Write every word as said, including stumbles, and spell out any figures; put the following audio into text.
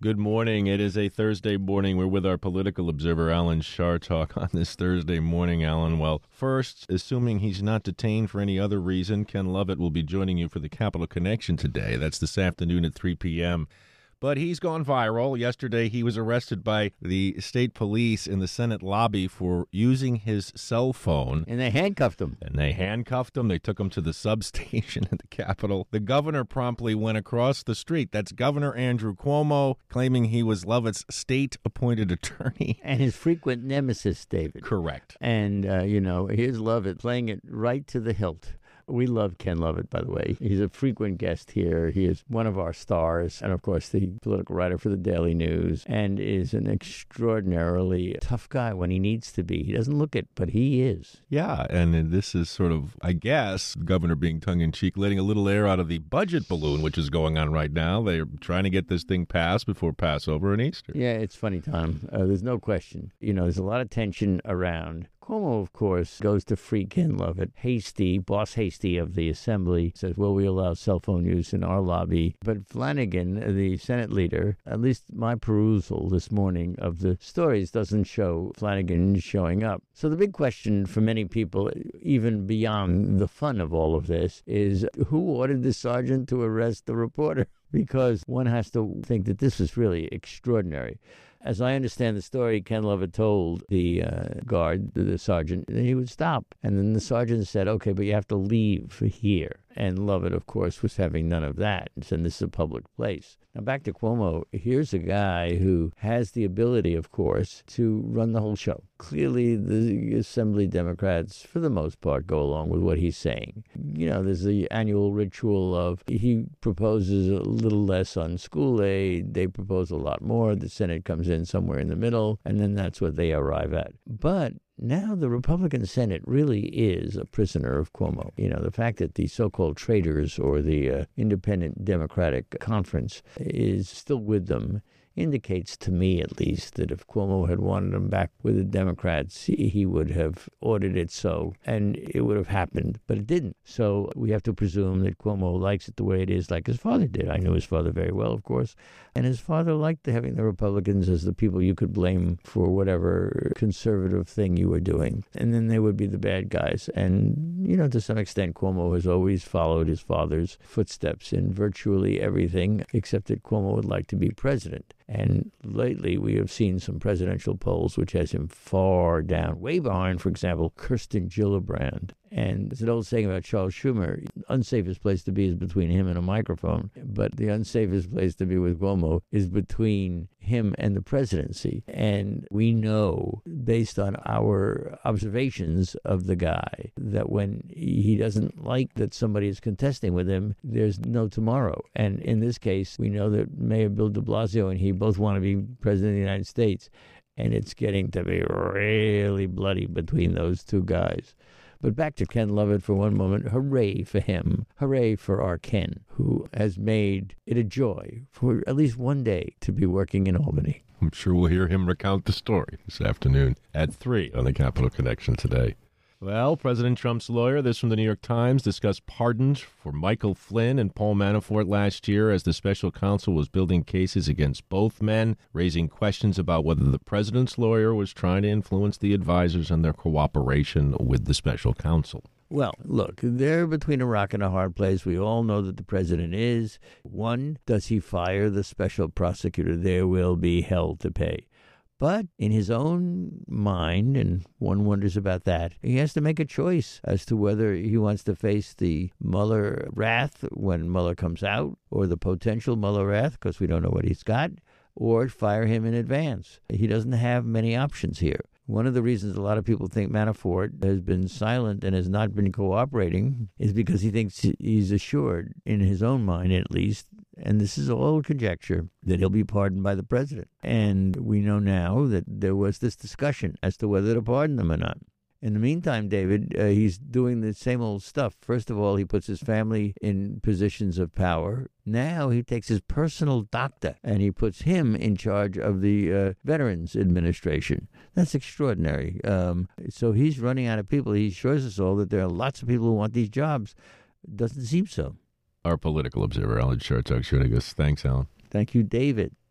Good morning. It is a Thursday morning. We're with our political observer, Alan Chartock, on this Thursday morning, Alan. Well, first, assuming he's not detained for any other reason, Ken Lovett will be joining you for the Capital Connection today. That's this afternoon at three p.m., But he's gone viral. Yesterday, he was arrested by the state police in the Senate lobby for using his cell phone. And they handcuffed him. And they handcuffed him. They took him to the substation at the Capitol. The governor promptly went across the street. That's Governor Andrew Cuomo, claiming he was Lovett's state-appointed attorney. And his frequent nemesis, David. Correct. And, uh, you know, here's Lovett playing it right to the hilt. We love Ken Lovett, by the way. He's a frequent guest here. He is one of our stars, and of course, the political writer for the Daily News, and is an extraordinarily tough guy when he needs to be. He doesn't look it, but he is. Yeah, and this is sort of, I guess, the governor being tongue-in-cheek, letting a little air out of the budget balloon, which is going on right now. They're trying to get this thing passed before Passover and Easter. Yeah, it's funny, Tom. Uh, there's no question. You know, there's a lot of tension around. Cuomo, of course, goes to free Ken Lovett. Hasty, Boss Hasty of the Assembly, says, well, we allow cell phone use in our lobby. But Flanagan, the Senate leader, at least my perusal this morning of the stories doesn't show Flanagan showing up. So the big question for many people, even beyond the fun of all of this, is who ordered the sergeant to arrest the reporter? Because one has to think that this is really extraordinary. As I understand the story, Ken Lovett told the uh, guard, the, the sergeant, that he would stop. And then the sergeant said, okay, but you have to leave here. And Lovett, of course, was having none of that and said, this is a public place. Now, back to Cuomo, here's a guy who has the ability, of course, to run the whole show. Clearly, the Assembly Democrats, for the most part, go along with what he's saying. You know, there's the annual ritual of he proposes a little less on school aid, they propose a lot more, the Senate comes in somewhere in the middle, and then that's what they arrive at. But now the Republican Senate really is a prisoner of Cuomo. You know, the fact that the so-called traitors or the uh, Independent Democratic Conference is still with them indicates to me, at least, that if Cuomo had wanted him back with the Democrats, he would have ordered it so, and it would have happened, but it didn't. So we have to presume that Cuomo likes it the way it is, like his father did. I knew his father very well, of course, and his father liked having the Republicans as the people you could blame for whatever conservative thing you were doing, and then they would be the bad guys. And, you know, to some extent, Cuomo has always followed his father's footsteps in virtually everything, except that Cuomo would like to be president. And lately, we have seen some presidential polls which has him far down, way behind, for example, Kirsten Gillibrand. And there's an old saying about Charles Schumer, unsafest place to be is between him and a microphone. But the unsafest place to be with Cuomo is between him and the presidency. And we know, based on our observations of the guy, that when he doesn't like that somebody is contesting with him, there's no tomorrow. And in this case, we know that Mayor Bill de Blasio and he both want to be president of the United States. And it's getting to be really bloody between those two guys. But back to Ken Lovett for one moment. Hooray for him. Hooray for our Ken, who has made it a joy for at least one day to be working in Albany. I'm sure we'll hear him recount the story this afternoon at three on the Capital Connection today. Well, President Trump's lawyer, this from the New York Times, discussed pardons for Michael Flynn and Paul Manafort last year as the special counsel was building cases against both men, raising questions about whether the president's lawyer was trying to influence the advisors and their cooperation with the special counsel. Well, look, they're between a rock and a hard place. We all know that the president is. One, does he fire the special prosecutor? There will be hell to pay. But in his own mind, and one wonders about that, he has to make a choice as to whether he wants to face the Mueller wrath when Mueller comes out, or the potential Mueller wrath, because we don't know what he's got, or fire him in advance. He doesn't have many options here. One of the reasons a lot of people think Manafort has been silent and has not been cooperating is because he thinks he's assured, in his own mind at least, and this is all conjecture, that he'll be pardoned by the president. And we know now that there was this discussion as to whether to pardon him or not. In the meantime, David, uh, he's doing the same old stuff. First of all, he puts his family in positions of power. Now he takes his personal doctor and he puts him in charge of the uh, Veterans Administration. That's extraordinary. Um, so he's running out of people. He assures us all that there are lots of people who want these jobs. It doesn't seem so. Our political observer, Alan Chartock, joining us. Thanks, Alan. Thank you, David.